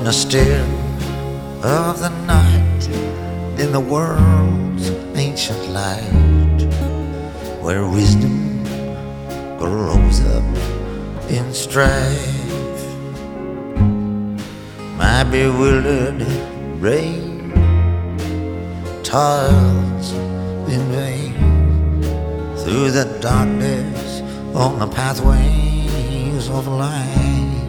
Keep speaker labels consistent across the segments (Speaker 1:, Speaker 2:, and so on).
Speaker 1: the still of the night, in the world's ancient light, where wisdom grows up in strife. My bewildered brain toils in vain through the darkness on the pathways of life.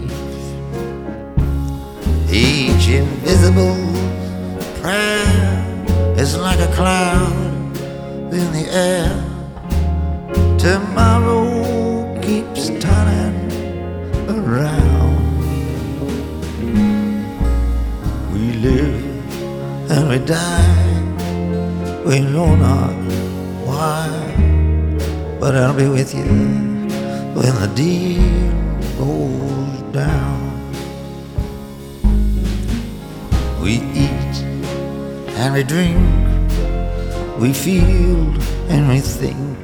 Speaker 1: Each invisible prayer is like a cloud in the air. Tomorrow keeps turning around. We live and we die, we know not why, but I'll be with you when the deal goes down. We eat and we drink, we feel and we think.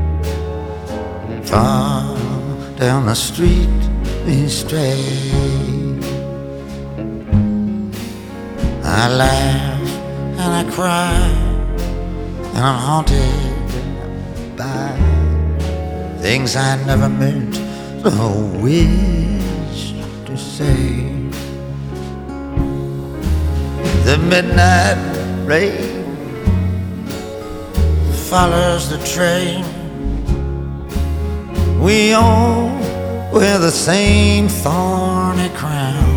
Speaker 1: Far down the street we stray. I laugh and I cry, and I'm haunted by things I never meant or wish to say. The midnight rain follows the train. We all wear the same thorny crown.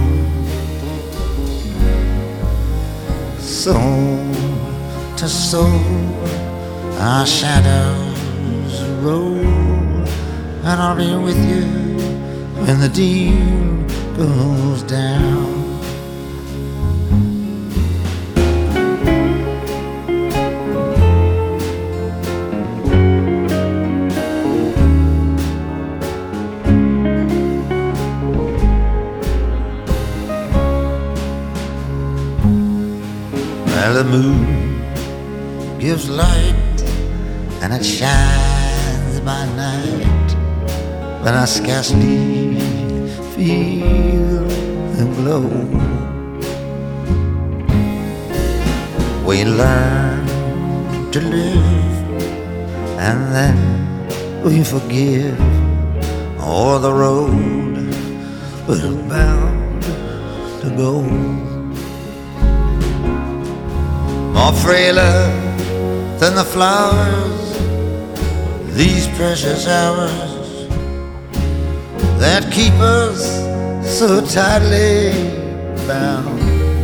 Speaker 1: Soul to soul, our shadows roll, and I'll be with you when the deal goes down. Well, the moon gives light and it shines by night, but I scarcely feel the glow. We learn to live and then we forgive, or the road we're bound to go. More frailer than the flowers, these precious hours that keep us so tightly bound.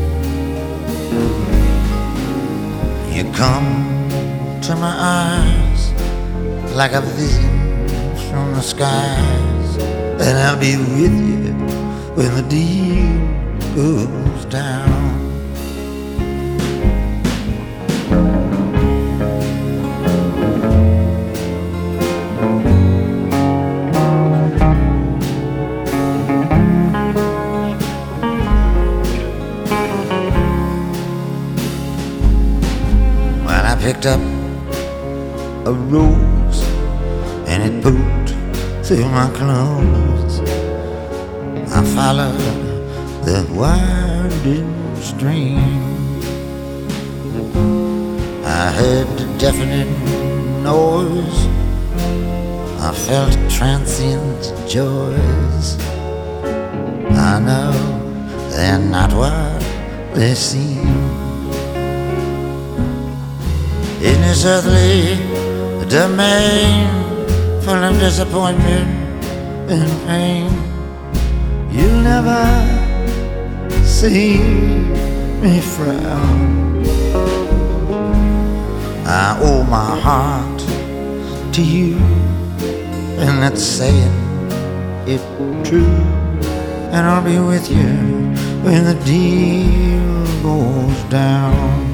Speaker 1: You come to my eyes like a vision from the skies, and I'll be with you when the deal goes down. I picked up a rose and it pooped through my clothes. I followed the winding stream. I heard the deafening noise, I felt transient joys. I know they're not what they seem. In this earthly domain full of disappointment and pain, you'll never see me frown. I owe my heart to you, and that's saying it true, and I'll be with you when the deal goes down.